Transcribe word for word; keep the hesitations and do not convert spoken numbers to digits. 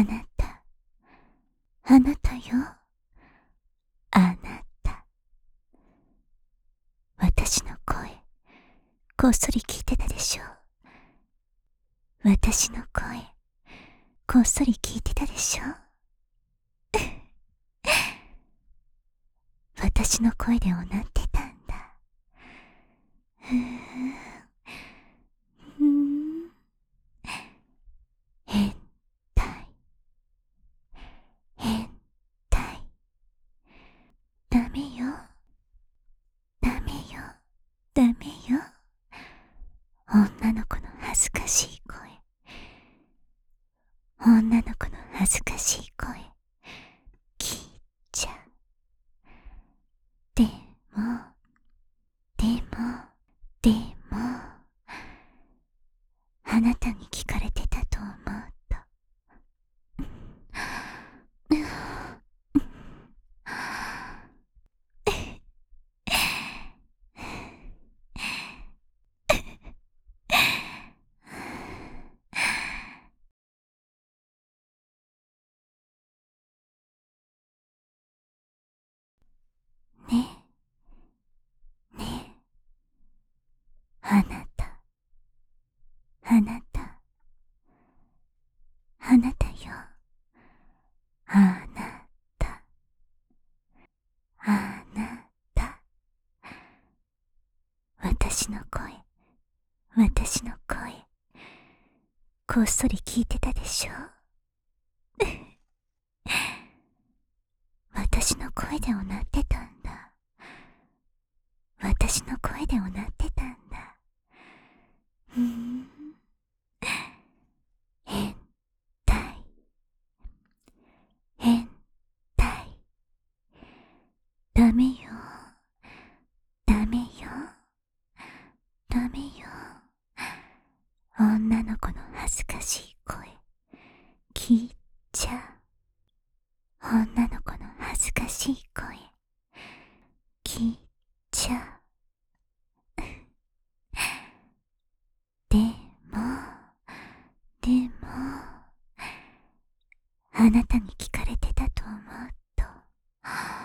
あなた、あなたよ。あなた。私の声、こっそり聞いてたでしょ。私の声、こっそり聞いてたでしょ。私の声でおなってたんだ。ふーん。ふーん。変態。変態。ダメよ。ダメよ。ダメよ。女の子の恥ずかしい声。女の子の恥ずかしい声。聞いちゃう。でも、でも、でも、あなたに聞かれてたと思うと。ねえ、ねえ。あなた、あなた、あなたよ。あなた、あなた。私の声、私の声、こっそり聞いてたでしょ。私の声でおなってたんだ。私の声でおなってたんだ。うーん。変態。変態。ダメよ。ダメよ。ダメよ。女の子の恥ずかしい声、聞いちゃう。女の子の恥ずかしい声、聞いちゃう。でも、でも、あなたに聞かれてたと思うと、